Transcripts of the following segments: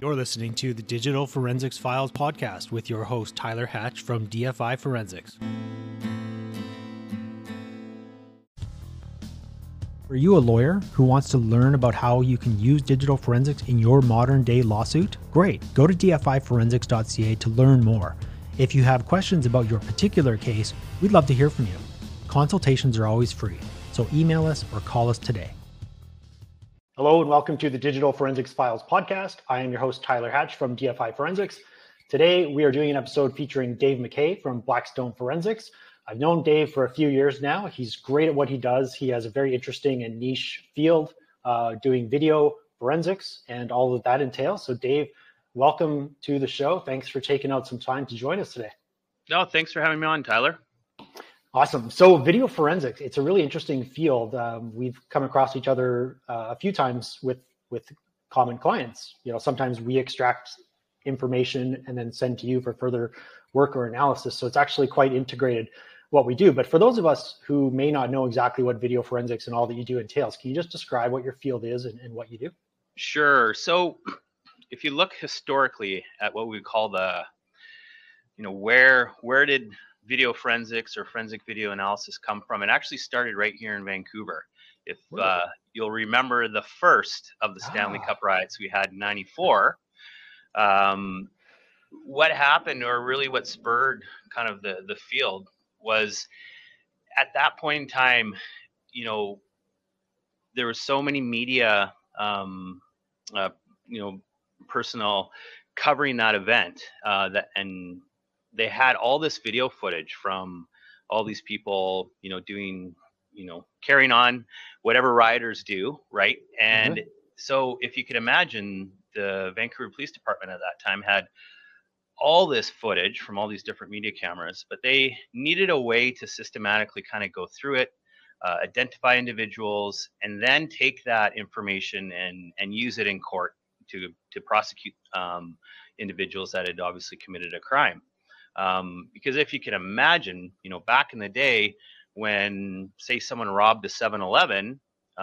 You're listening to the Digital Forensics Files podcast with your host, Tyler Hatch from DFI Forensics. Are you a lawyer who wants to learn about how you can use digital forensics in your modern day lawsuit? Great. Go to dfiforensics.ca to learn more. If you have questions about your particular case, we'd love to hear from you. Consultations are always free, so email us or call us today. Hello and welcome to the Digital Forensics Files podcast. I am your host, Tyler Hatch from DFI Forensics. Today, we are doing an episode featuring Dave McKay from Blackstone Forensics. I've known Dave for a few years now. He's great at what he does. He has a very interesting and niche field doing video forensics and all that that entails. So Dave, welcome to the show. Thanks for taking out some time to join us today. No, thanks for having me on, Tyler. Awesome. So video forensics, it's a really interesting field. We've come across each other a few times with common clients. You know, sometimes we extract information and then send to you for further work or analysis. So it's actually quite integrated what we do. But for those of us who may not know exactly what video forensics and all that you do entails, can you just describe what your field is and what you do? Sure. So if you look historically at what we call the, where did video forensics or forensic video analysis come from? It actually started right here in Vancouver. If you'll remember the first of the Stanley Cup riots we had in '94, what happened, or really what spurred kind of the field, was at that point in time, there was so many media, personnel covering that event and they had all this video footage from all these people, doing, carrying on whatever rioters do, right? And so if you could imagine, the Vancouver Police Department at that time had all this footage from all these different media cameras, but they needed a way to systematically kind of go through it, identify individuals, and then take that information and use it in court to prosecute individuals that had obviously committed a crime. Because if you can imagine, back in the day when, say, someone robbed a 7-Eleven,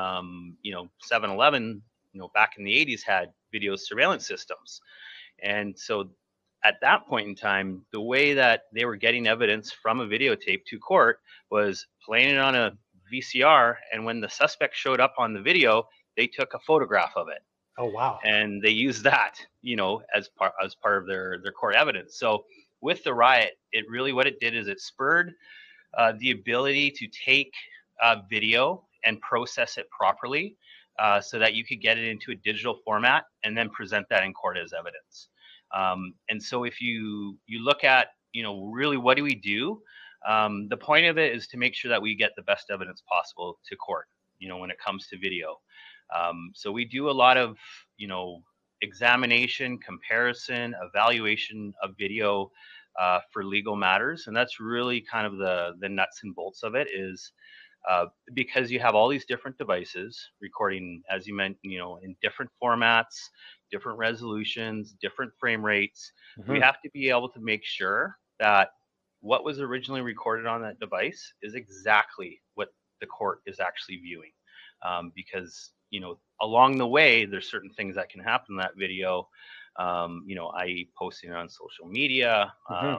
7-Eleven, back in the 80s had video surveillance systems. And so at that point in time, the way that they were getting evidence from a videotape to court was playing it on a VCR. And when the suspect showed up on the video, they took a photograph of it. Oh, wow. And they used that, as part of their court evidence. So with the riot, it really, what it did is it spurred the ability to take video and process it properly so that you could get it into a digital format and then present that in court as evidence. And so if you look at, really what do we do? The point of it is to make sure that we get the best evidence possible to court, when it comes to video. So we do a lot of, examination, comparison, evaluation of video for legal matters. And that's really kind of the nuts and bolts of it, is because you have all these different devices recording, as you mentioned, in different formats, different resolutions, different frame rates. We have to be able to make sure that what was originally recorded on that device is exactly what the court is actually viewing. Because, along the way, there's certain things that can happen in that video, i.e. posting it on social media,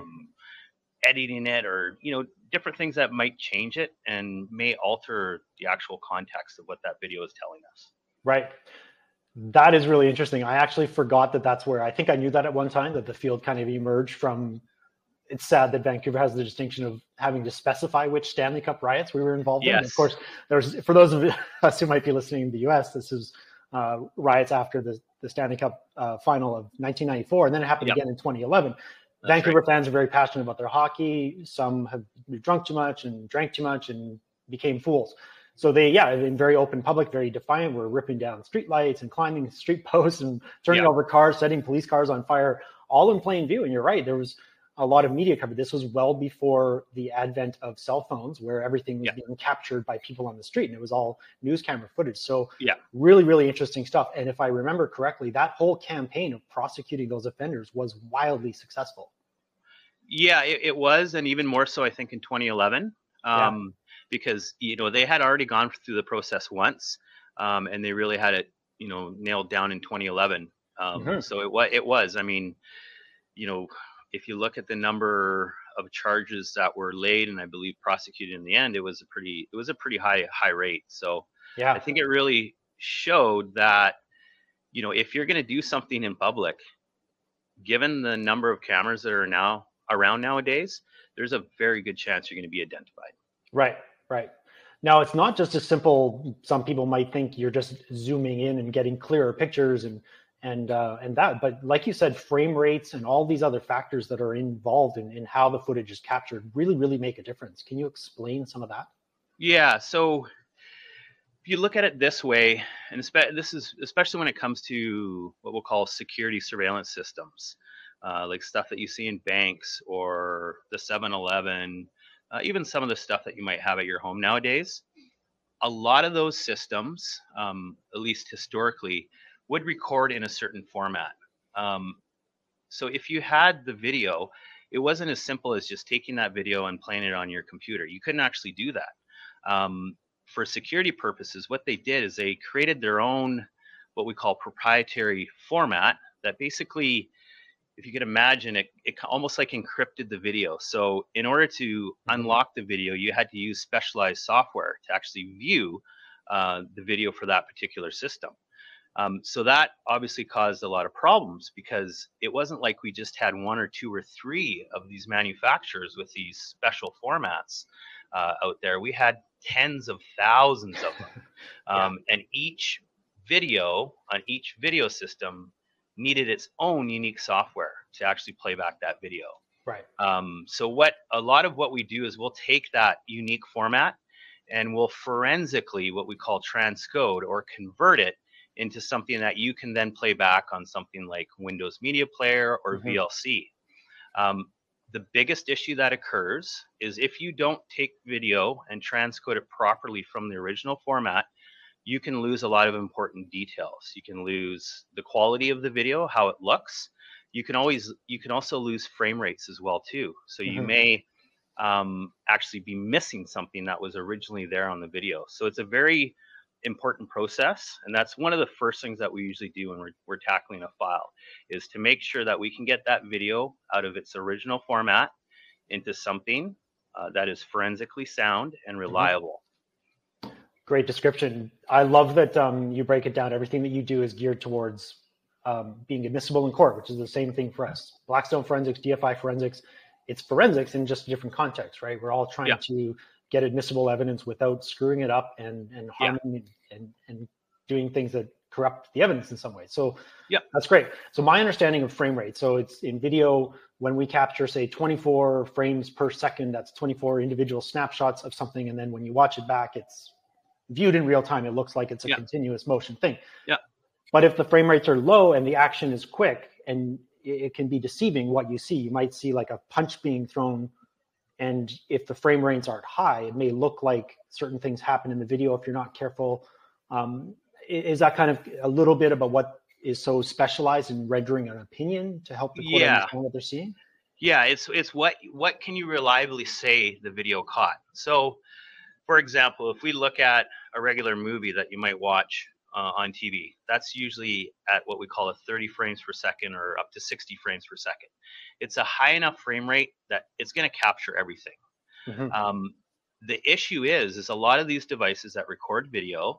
editing it, or, different things that might change it and may alter the actual context of what that video is telling us. Right. That is really interesting. I actually forgot that's where, I think I knew that at one time, that the field kind of emerged from. It's sad that Vancouver has the distinction of having to specify which Stanley Cup riots we were involved in. And of course, for those of us who might be listening in the US, this is riots after the Stanley Cup final of 1994, and then it happened again in 2011. Vancouver fans are very passionate about their hockey. Some have drunk too much and drank too much and became fools. So they, in very open public, very defiant, were ripping down streetlights and climbing street posts and turning over cars, setting police cars on fire, all in plain view. And you're right, there was a lot of media coverage. This was well before the advent of cell phones, where everything was being captured by people on the street, and it was all news camera footage. So really, really interesting stuff. And if I remember correctly, that whole campaign of prosecuting those offenders was wildly successful. Yeah, it was. And even more so, I think, in 2011, because, they had already gone through the process once, and they really had it, nailed down in 2011. So it was. I mean, you know, if you look at the number of charges that were laid and I believe prosecuted in the end, it was a pretty high rate. So Yeah. I think it really showed that, you know, if you're going to do something in public, given the number of cameras that are now around nowadays, there's a very good chance you're going to be identified. Right, right. Now it's not just a simple. Some people might think you're just zooming in and getting clearer pictures and that, but like you said, frame rates and all these other factors that are involved in how the footage is captured really make a difference. Can you explain some of that? Yeah. So if you look at it this way, and this is especially when it comes to what we'll call security surveillance systems, like stuff that you see in banks or the 7-Eleven, even some of the stuff that you might have at your home nowadays. A lot of those systems, at least historically, would record in a certain format. So if you had the video, it wasn't as simple as just taking that video and playing it on your computer. You couldn't actually do that. For security purposes, what they did is they created their own, what we call proprietary format that basically, if you could imagine it almost like encrypted the video. So in order to unlock the video, you had to use specialized software to actually view the video for that particular system. So that obviously caused a lot of problems because it wasn't like we just had one or two or three of these manufacturers with these special formats out there. We had tens of thousands of them. And each video on each video system needed its own unique software to actually play back that video. Right. So a lot of what we do is we'll take that unique format and we'll forensically, what we call transcode or convert it into something that you can then play back on something like Windows Media Player or VLC. The biggest issue that occurs is if you don't take video and transcode it properly from the original format, you can lose a lot of important details. You can lose the quality of the video, how it looks. You can also lose frame rates as well too. So you may actually be missing something that was originally there on the video. So it's a very important process, and that's one of the first things that we usually do when we're tackling a file, is to make sure that we can get that video out of its original format into something that is forensically sound and reliable. Great description. I love that you break it down. Everything that you do is geared towards being admissible in court, which is the same thing for us. Blackstone Forensics, DFI Forensics, it's forensics in just a different context, right? We're all trying to get admissible evidence without screwing it up and harming and doing things that corrupt the evidence in some way. So that's great. So my understanding of frame rate, so it's in video, when we capture, say, 24 frames per second, that's 24 individual snapshots of something. And then when you watch it back, it's viewed in real time. It looks like it's a continuous motion thing. But if the frame rates are low and the action is quick, and it can be deceiving what you see. You might see like a punch being thrown, and if the frame rates aren't high, it may look like certain things happen in the video if you're not careful. Is that kind of a little bit about what is so specialized in rendering an opinion to help the court understand what they're seeing? Yeah, it's what can you reliably say the video caught? So, for example, if we look at a regular movie that you might watch on TV, that's usually at what we call a 30 frames per second or up to 60 frames per second. It's a high enough frame rate that it's going to capture everything. The issue is a lot of these devices that record video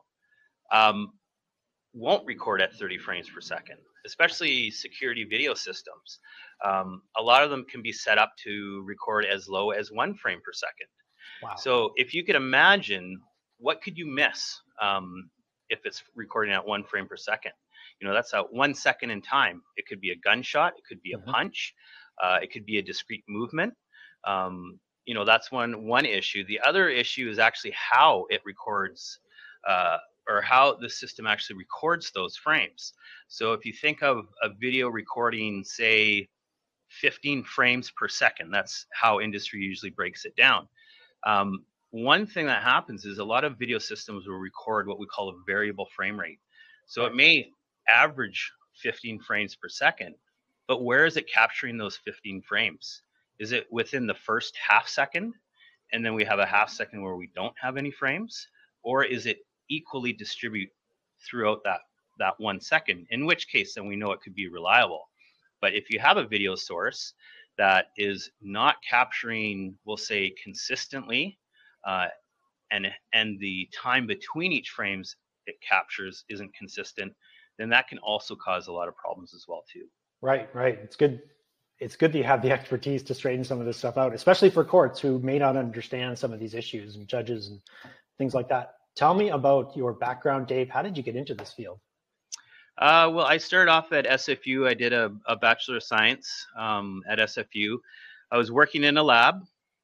won't record at 30 frames per second, especially security video systems. A lot of them can be set up to record as low as 1 frame per second. Wow. So if you could imagine, what could you miss if it's recording at 1 frame per second? You know, that's a 1 second in time. It could be a gunshot. It could be a punch. It could be a discrete movement. You know, that's one issue. The other issue is actually how it records or how the system actually records those frames. So if you think of a video recording, say, 15 frames per second, that's how industry usually breaks it down. One thing that happens is a lot of video systems will record what we call a variable frame rate. So it may average 15 frames per second, but where is it capturing those 15 frames? Is it within the first half second, and then we have a half second where we don't have any frames? Or is it equally distributed throughout that that 1 second, in which case then we know it could be reliable. But if you have a video source that is not capturing, we'll say, consistently, and the time between each frames it captures isn't consistent, then that can also cause a lot of problems as well too. Right. It's good that you have the expertise to straighten some of this stuff out, especially for courts who may not understand some of these issues, and judges and things like that. Tell me about your background, Dave. How did you get into this field? Well, I started off at SFU. I did a Bachelor of Science at SFU. I was working in a lab.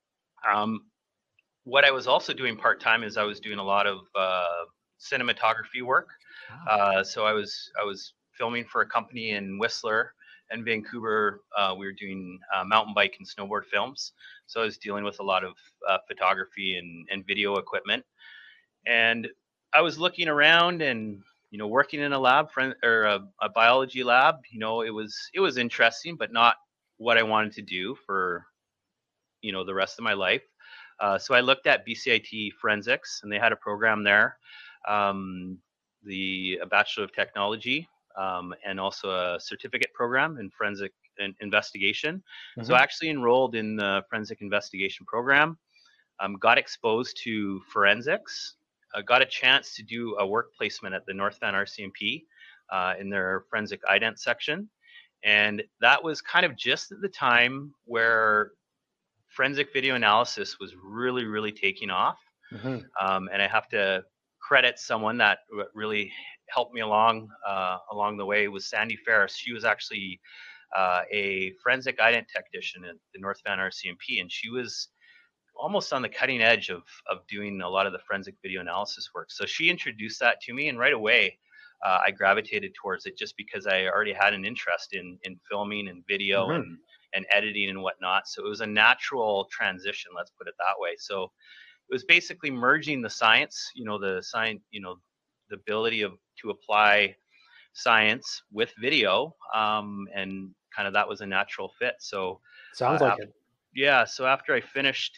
What I was also doing part-time is I was doing a lot of cinematography work. Wow. So I was filming for a company in Whistler and Vancouver. We were doing mountain bike and snowboard films. So I was dealing with a lot of photography and video equipment. And I was looking around and, working in a lab or a biology lab. It was interesting, but not what I wanted to do for, the rest of my life. So I looked at BCIT Forensics, and they had a program there, a Bachelor of Technology, and also a certificate program in forensic investigation. Mm-hmm. So I actually enrolled in the forensic investigation program, got exposed to forensics, got a chance to do a work placement at the North Van RCMP in their forensic ident section. And that was kind of just at the time where forensic video analysis was really, really taking off. Mm-hmm. And I have to credit someone that really helped me along the way was Sandy Ferris. She was actually a forensic ident technician at the North Van RCMP, and she was almost on the cutting edge of doing a lot of the forensic video analysis work. So she introduced that to me, and right away I gravitated towards it just because I already had an interest in filming and video mm-hmm. and editing and whatnot. So it was a natural transition, let's put it that way. So it was basically merging the science, the ability to apply science with video, and kind of that was a natural fit. So sounds like it. Yeah. So after I finished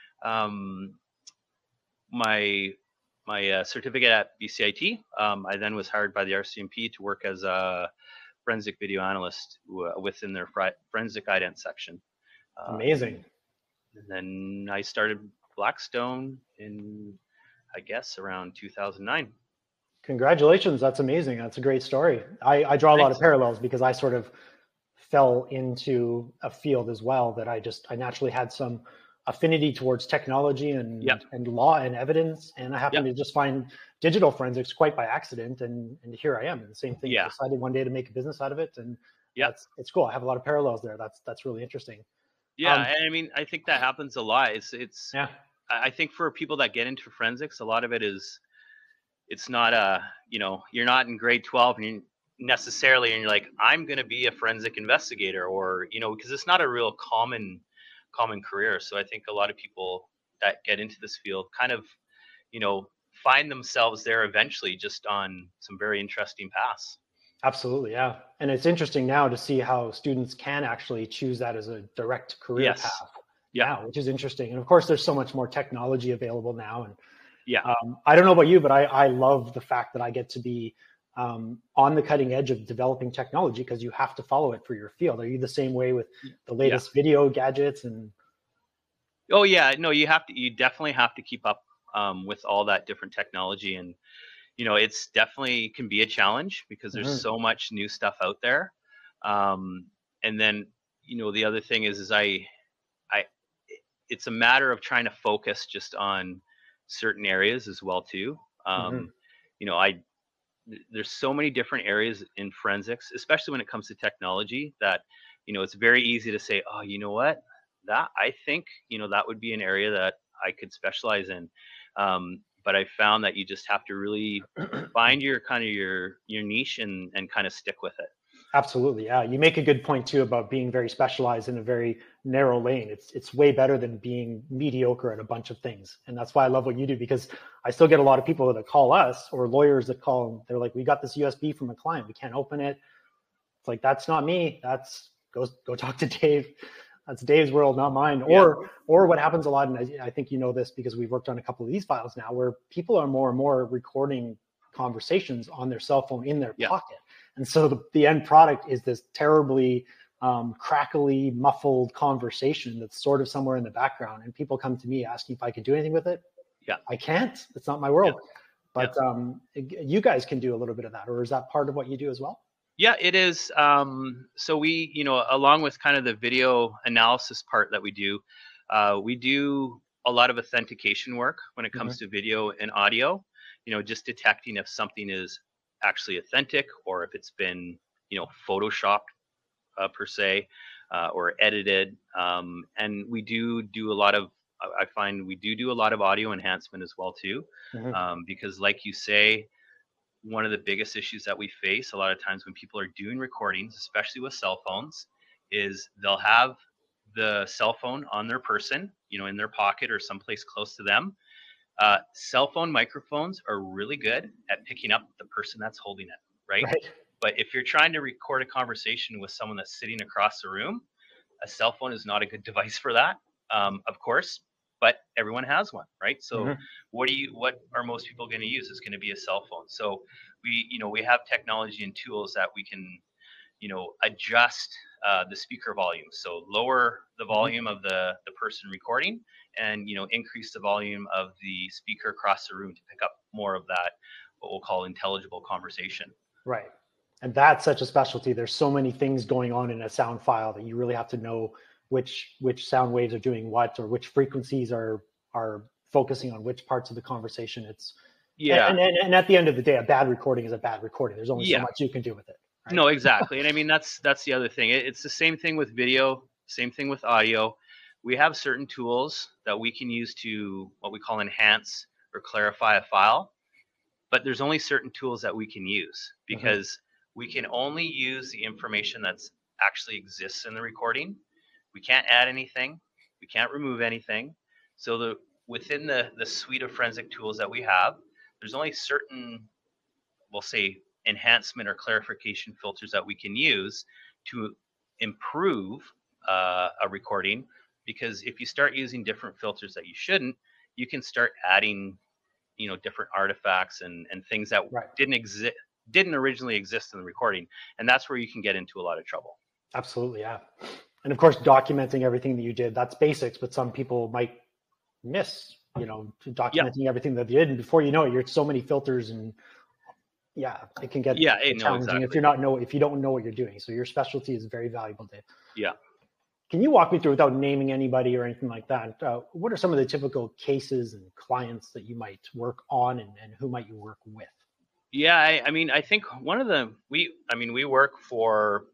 my certificate at BCIT, I then was hired by the RCMP to work as a forensic video analyst within their forensic ident section. Amazing. And then I started Blackstone in, I guess, around 2009. Congratulations. That's amazing. That's a great story. I draw a lot of parallels because I sort of fell into a field as well that I naturally had some affinity towards technology and law and evidence. And I happened to just find digital forensics quite by accident. And here I am. And the same thing. I decided one day to make a business out of it. And it's cool. I have a lot of parallels there. That's really interesting. Yeah. And I mean, I think that happens a lot. I think for people that get into forensics, a lot of it is, it's not you're not in grade 12 and you're like, I'm going to be a forensic investigator, or, because it's not a real common career. So I think a lot of people that get into this field kind of, find themselves there eventually just on some very interesting paths. Absolutely. Yeah. And it's interesting now to see how students can actually choose that as a direct career path. Yeah. Which is interesting. And of course, there's so much more technology available now. And I don't know about you, but I love the fact that I get to be on the cutting edge of developing technology, because you have to follow it for your field. Are you the same way with the latest video gadgets? And oh yeah, no, you definitely have to keep up with all that different technology. And it's definitely can be a challenge because there's so much new stuff out there. And then the other thing is it's a matter of trying to focus just on certain areas as well too. There's so many different areas in forensics, especially when it comes to technology, that it's very easy to say, oh, you know what, that I think that would be an area that I could specialize in. But I found that you just have to really find your niche and kind of stick with it. Absolutely. Yeah. You make a good point too about being very specialized in a very narrow lane. It's way better than being mediocre at a bunch of things. And that's why I love what you do, because I still get a lot of people that call us, or lawyers that call, they're like, we got this USB from a client, we can't open it. It's like, that's not me. Go talk to Dave. That's Dave's world, not mine. Or what happens a lot, and I think you know this because we've worked on a couple of these files now, where people are more and more recording conversations on their cell phone in their Yeah. pocket. And so the end product is this terribly crackly, muffled conversation that's sort of somewhere in the background. And people come to me asking if I can do anything with it. Yeah. I can't. It's not my world. Yeah. But you guys can do a little bit of that, or is that part of what you do as well? Yeah, it is. So we, along with kind of the video analysis part that we do a lot of authentication work when it comes to video and audio, just detecting if something is actually authentic or if it's been, photoshopped per se, or edited. And we do a lot of, I find we do a lot of audio enhancement as well too, because like you say, one of the biggest issues that we face a lot of times when people are doing recordings, especially with cell phones, is they'll have the cell phone on their person, in their pocket or someplace close to them. Cell phone microphones are really good at picking up the person that's holding it, right? But if you're trying to record a conversation with someone that's sitting across the room, a cell phone is not a good device for that, of course. But everyone has one, right? So what are most people going to use? It's going to be a cell phone. So we have technology and tools that we can, adjust the speaker volume. So lower the volume of the person recording and, increase the volume of the speaker across the room to pick up more of that, what we'll call intelligible conversation. Right. And that's such a specialty. There's so many things going on in a sound file that you really have to know which sound waves are doing what, or which frequencies are focusing on which parts of the conversation. It's and at the end of the day, a bad recording is a bad recording. There's only so much you can do with it. Right? No, exactly. And I mean, that's the other thing. It's the same thing with video, same thing with audio. We have certain tools that we can use to what we call enhance or clarify a file, but there's only certain tools that we can use because we can only use the information that's actually exists in the recording. We can't add anything. We can't remove anything. So within the suite of forensic tools that we have, there's only certain, we'll say, enhancement or clarification filters that we can use to improve a recording. Because if you start using different filters that you shouldn't, you can start adding, different artifacts and things that didn't originally exist in the recording. And that's where you can get into a lot of trouble. Absolutely, yeah. And of course, documenting everything that you did, that's basics, but some people might miss, documenting everything that you did. And before you know it, you're so many filters and it can get challenging if you don't know what you're doing. So your specialty is very valuable, Dave. Yeah. Can you walk me through, without naming anybody or anything like that, what are some of the typical cases and clients that you might work on and who might you work with? Yeah, I mean, I think one of the, we work for,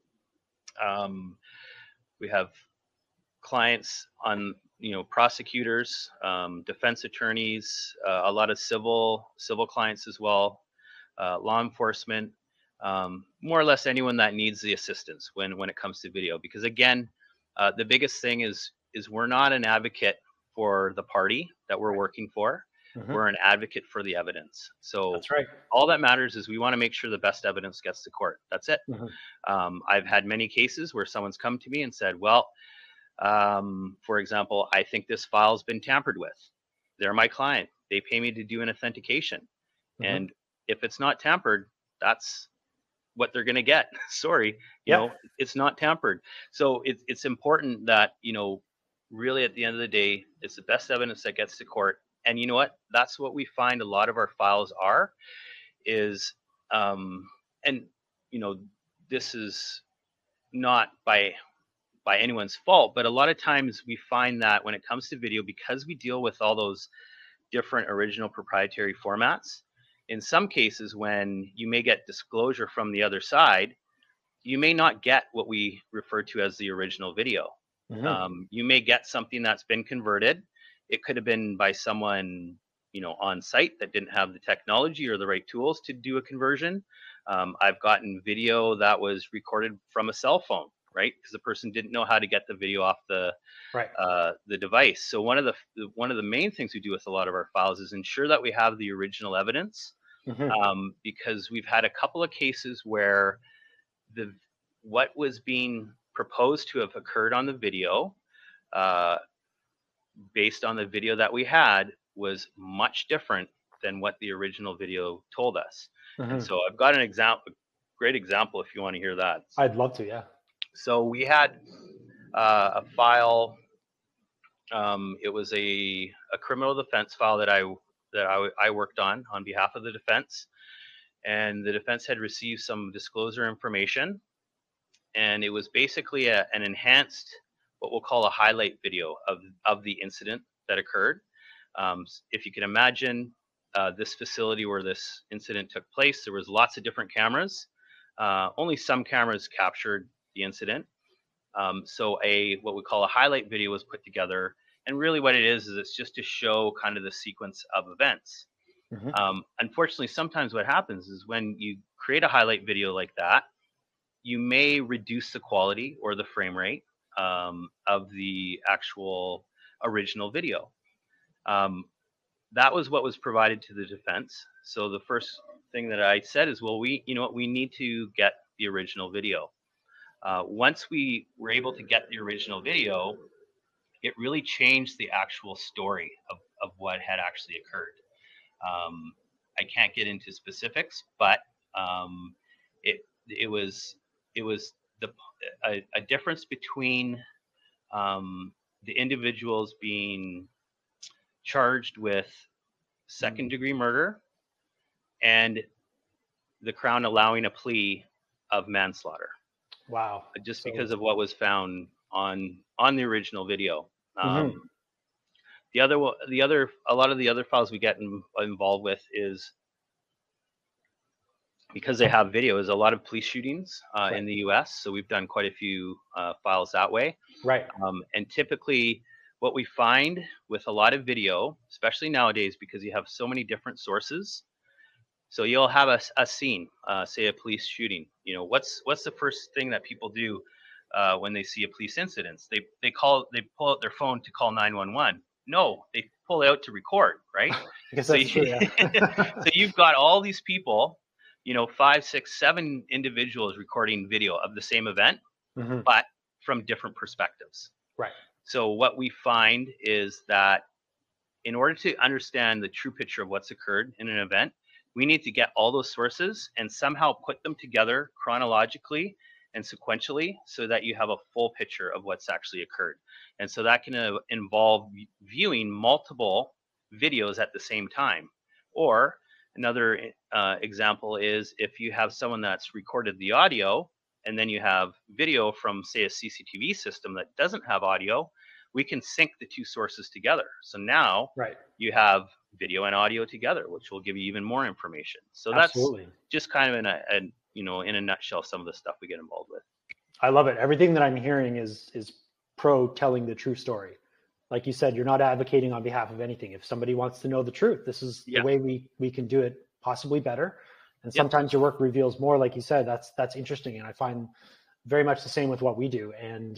we have clients on, prosecutors, defense attorneys, a lot of civil clients as well, law enforcement, more or less anyone that needs the assistance when it comes to video. Because again, the biggest thing is we're not an advocate for the party that we're working for. We're an advocate for the evidence. So that's right. All that matters is we want to make sure the best evidence gets to court. That's it. I've had many cases where someone's come to me and said, well, for example, I think this file's been tampered with. They're my client. They pay me to do an authentication. And if it's not tampered, that's what they're going to get. Sorry, you know, it's not tampered. So it's important that, really at the end of the day, it's the best evidence that gets to court. And you know what? That's what we find a lot of our files is, and this is not by anyone's fault, but a lot of times we find that when it comes to video, because we deal with all those different original proprietary formats, in some cases when you may get disclosure from the other side, you may not get what we refer to as the original video. You may get something that's been converted. It could have been by someone, on site that didn't have the technology or the right tools to do a conversion. I've gotten video that was recorded from a cell phone, right? Because the person didn't know how to get the video off the device. So one of the main things we do with a lot of our files is ensure that we have the original evidence, because we've had a couple of cases where what was being proposed to have occurred on the video, based on the video that we had, was much different than what the original video told us. Mm-hmm. And so I've got an example, great example if you want to hear that. I'd love to, yeah. So we had a file. It was a criminal defense file that I worked on behalf of the defense, and the defense had received some disclosure information, and it was basically an enhanced, what we'll call a highlight video of the incident that occurred. If you can imagine this facility where this incident took place, there was lots of different cameras. Only some cameras captured the incident. So what we call a highlight video was put together, and really what it is it's just to show kind of the sequence of events. Mm-hmm. Unfortunately, sometimes what happens is when you create a highlight video like that, you may reduce the quality or the frame rate of the actual original video. That was what was provided to the defense. So the first thing that I said is, well, we need to get the original video. Once we were able to get the original video, it really changed the actual story of what had actually occurred. I can't get into specifics, but it was a difference between the individuals being charged with second-degree murder and the Crown allowing a plea of manslaughter. Wow! Just because of what was found on the original video. Mm-hmm. A lot of the other files we get involved with is, because they have video, is a lot of police shootings right. in the U.S. So we've done quite a few files that way. Right. And typically, what we find with a lot of video, especially nowadays, because you have so many different sources. So you'll have a scene, say a police shooting. What's the first thing that people do when they see a police incident? They pull out their phone to call 911. No, they pull it out to record, right? I guess that's true, yeah. So you've got all these people, 5, 6, 7 individuals recording video of the same event, mm-hmm. but from different perspectives. Right. So what we find is that in order to understand the true picture of what's occurred in an event, we need to get all those sources and somehow put them together chronologically and sequentially so that you have a full picture of what's actually occurred. And so that can involve viewing multiple videos at the same time. Or another example is if you have someone that's recorded the audio and then you have video from, say, a CCTV system that doesn't have audio, we can sync the two sources together. So now right. you have video and audio together, which will give you even more information. So Absolutely. That's just kind of in a nutshell, some of the stuff we get involved with. I love it. Everything that I'm hearing is pro telling the true story. Like you said, you're not advocating on behalf of anything. If somebody wants to know the truth, this is the way we can do it possibly better. And sometimes your work reveals more, like you said. That's interesting. And I find very much the same with what we do. And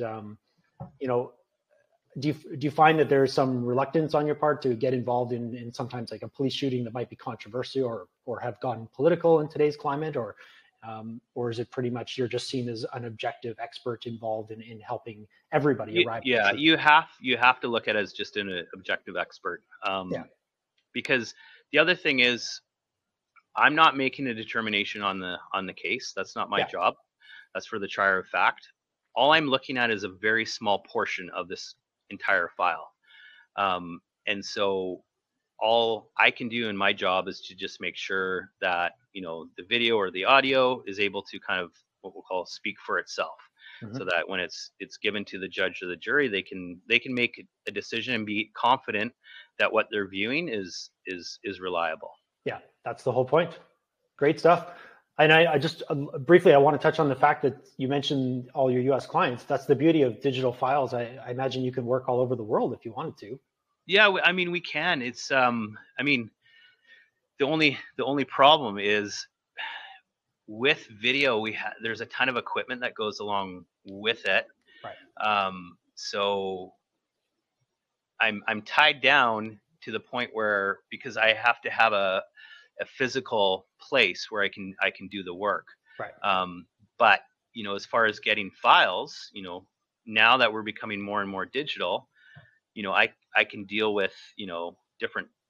do you find that there's some reluctance on your part to get involved in sometimes like a police shooting that might be controversial or have gotten political in today's climate, or is it pretty much you're just seen as an objective expert involved in helping everybody arrive? Yeah, you have to look at it as just an objective expert. Because the other thing is, I'm not making a determination on the case. That's not my job. That's for the trier of fact. All I'm looking at is a very small portion of this entire file. And so all I can do in my job is to just make sure that, the video or the audio is able to kind of what we'll call speak for itself. Mm-hmm. So that when it's given to the judge or the jury, they can make a decision and be confident that what they're viewing is reliable. Yeah, that's the whole point. Great stuff. And I just briefly, I want to touch on the fact that you mentioned all your U.S. clients. That's the beauty of digital files. I imagine you can work all over the world if you wanted to. Yeah, I mean, we can. It's, the only problem is with video, there's a ton of equipment that goes along with it. Right. So I'm tied down to the point where, because I have to have a physical place where I can do the work. Right. But as far as getting files, now that we're becoming more and more digital, I can deal with different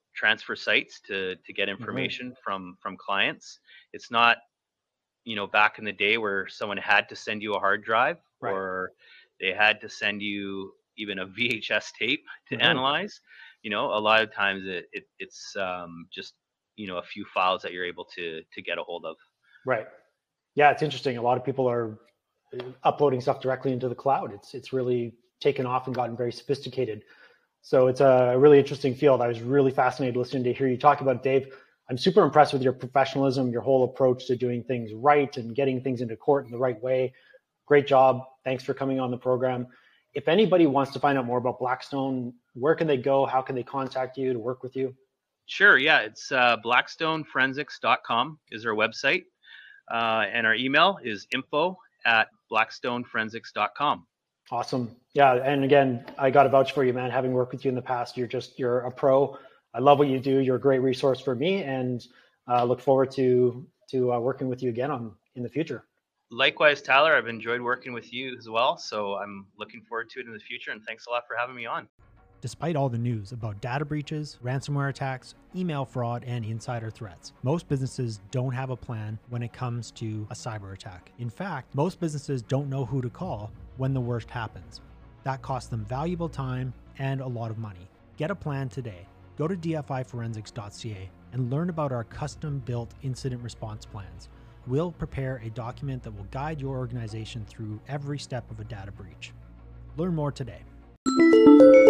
transfer sites to get information from clients. It's not, back in the day where someone had to send you a hard drive, Right. or they had to send you even a VHS tape to analyze. A lot of times it's just a few files that you're able to get a hold of. Right. Yeah, it's interesting. A lot of people are uploading stuff directly into the cloud. It's really taken off and gotten very sophisticated. So it's a really interesting field. I was really fascinated listening to hear you talk about it, Dave. I'm super impressed with your professionalism, your whole approach to doing things right and getting things into court in the right way. Great job. Thanks for coming on the program. If anybody wants to find out more about Blackstone, where can they go? How can they contact you to work with you? Sure. Yeah, it's blackstoneforensics.com is our website. And our email is info@blackstoneforensics.com. Awesome. Yeah. And again, I got to vouch for you, man. Having worked with you in the past, you're a pro. I love what you do. You're a great resource for me, and look forward to working with you again in the future. Likewise, Tyler, I've enjoyed working with you as well. So I'm looking forward to it in the future. And thanks a lot for having me on. Despite all the news about data breaches, ransomware attacks, email fraud, and insider threats, most businesses don't have a plan when it comes to a cyber attack. In fact, most businesses don't know who to call when the worst happens. That costs them valuable time and a lot of money. Get a plan today. Go to dfiforensics.ca and learn about our custom-built incident response plans. We'll prepare a document that will guide your organization through every step of a data breach. Learn more today.